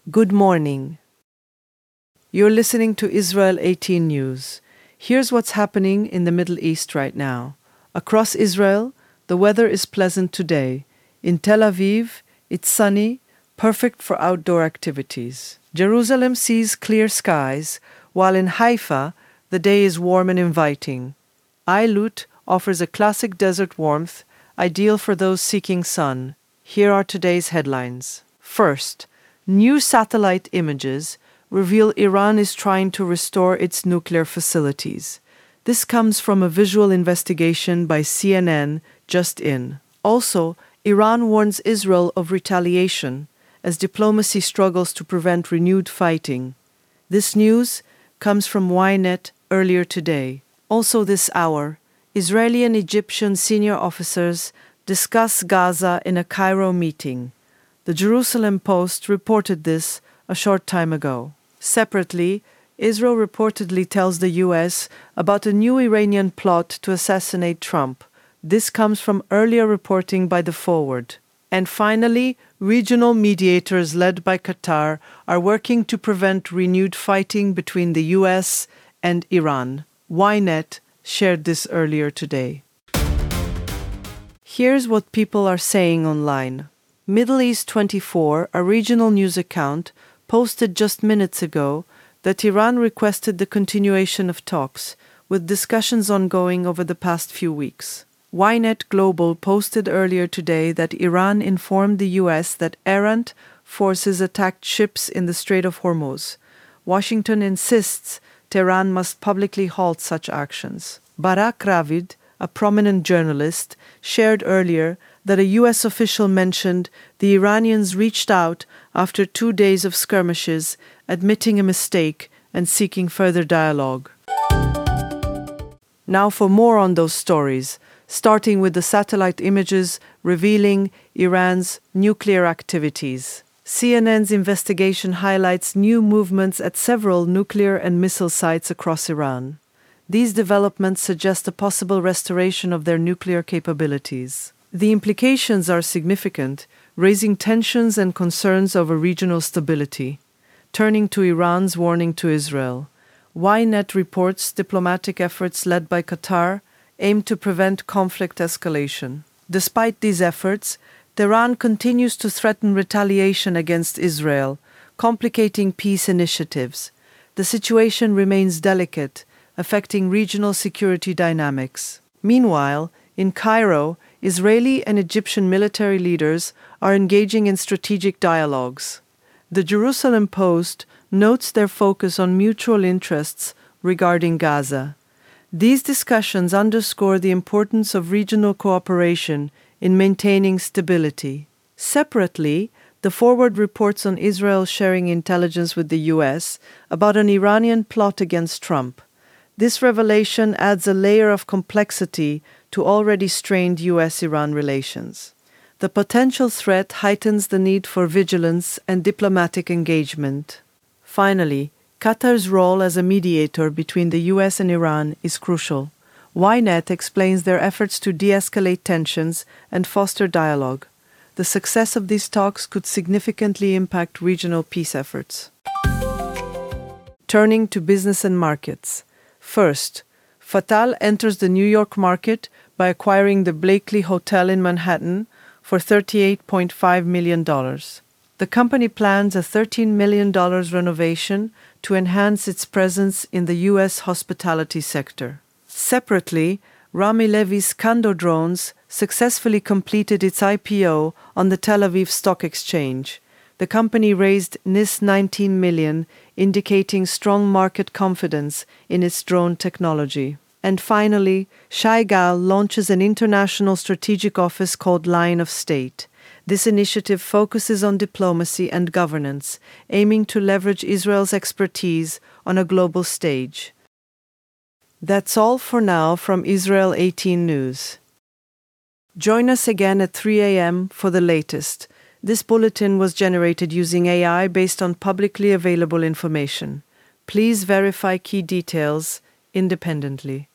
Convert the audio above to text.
Good morning. You're listening to Israel 18 News. Here's what's happening in the Middle East right now. Across Israel, the weather is pleasant today. In Tel Aviv, it's sunny, perfect for outdoor activities. Jerusalem sees clear skies, while in Haifa, the day is warm and inviting. Eilut offers a classic desert warmth, ideal for those seeking sun. Here are today's headlines. First, new satellite images reveal Iran is trying to restore its nuclear facilities. This comes from a visual investigation by CNN just in. Also, Iran warns Israel of retaliation as diplomacy struggles to prevent renewed fighting. This news comes from Ynet earlier today. Also this hour, Israeli and Egyptian senior officers discuss Gaza in a Cairo meeting. The Jerusalem Post reported this a short time ago. Separately, Israel reportedly tells the U.S. about a new Iranian plot to assassinate Trump. This comes from earlier reporting by The Forward. And finally, regional mediators led by Qatar are working to prevent renewed fighting between the U.S. and Iran. Ynet shared this earlier today. Here's what people are saying online. Middle East 24, a regional news account, posted just minutes ago that Iran requested the continuation of talks, with discussions ongoing over the past few weeks. Ynet Global posted earlier today that Iran informed the U.S. that errant forces attacked ships in the Strait of Hormuz. Washington insists Tehran must publicly halt such actions. Barak Ravid, a prominent journalist, shared earlier that a U.S. official mentioned the Iranians reached out after 2 days of skirmishes, admitting a mistake and seeking further dialogue. Now for more on those stories, starting with the satellite images revealing Iran's nuclear activities. CNN's investigation highlights new movements at several nuclear and missile sites across Iran. These developments suggest a possible restoration of their nuclear capabilities. The implications are significant, raising tensions and concerns over regional stability. Turning to Iran's warning to Israel, Ynet reports diplomatic efforts led by Qatar aim to prevent conflict escalation. Despite these efforts, Tehran continues to threaten retaliation against Israel, complicating peace initiatives. The situation remains delicate, affecting regional security dynamics. Meanwhile, in Cairo, Israeli and Egyptian military leaders are engaging in strategic dialogues. The Jerusalem Post notes their focus on mutual interests regarding Gaza. These discussions underscore the importance of regional cooperation in maintaining stability. Separately, The Forward reports on Israel sharing intelligence with the U.S. about an Iranian plot against Trump. This revelation adds a layer of complexity to already strained U.S.-Iran relations. The potential threat heightens the need for vigilance and diplomatic engagement. Finally, Qatar's role as a mediator between the U.S. and Iran is crucial. Ynet explains their efforts to de-escalate tensions and foster dialogue. The success of these talks could significantly impact regional peace efforts. Turning to business and markets. First, Fattal enters the New York market by acquiring the Blakely Hotel in Manhattan for $38.5 million. The company plans a $13 million renovation to enhance its presence in the U.S. hospitality sector. Separately, Rami Levy's Kando Drones successfully completed its IPO on the Tel Aviv Stock Exchange. The company raised NIS 19 million, indicating strong market confidence in its drone technology. And finally, Shai Gal launches an international strategic office called Line of State. This initiative focuses on diplomacy and governance, aiming to leverage Israel's expertise on a global stage. That's all for now from Israel 18 News. Join us again at 3 a.m. for the latest. This bulletin was generated using AI based on publicly available information. Please verify key details independently.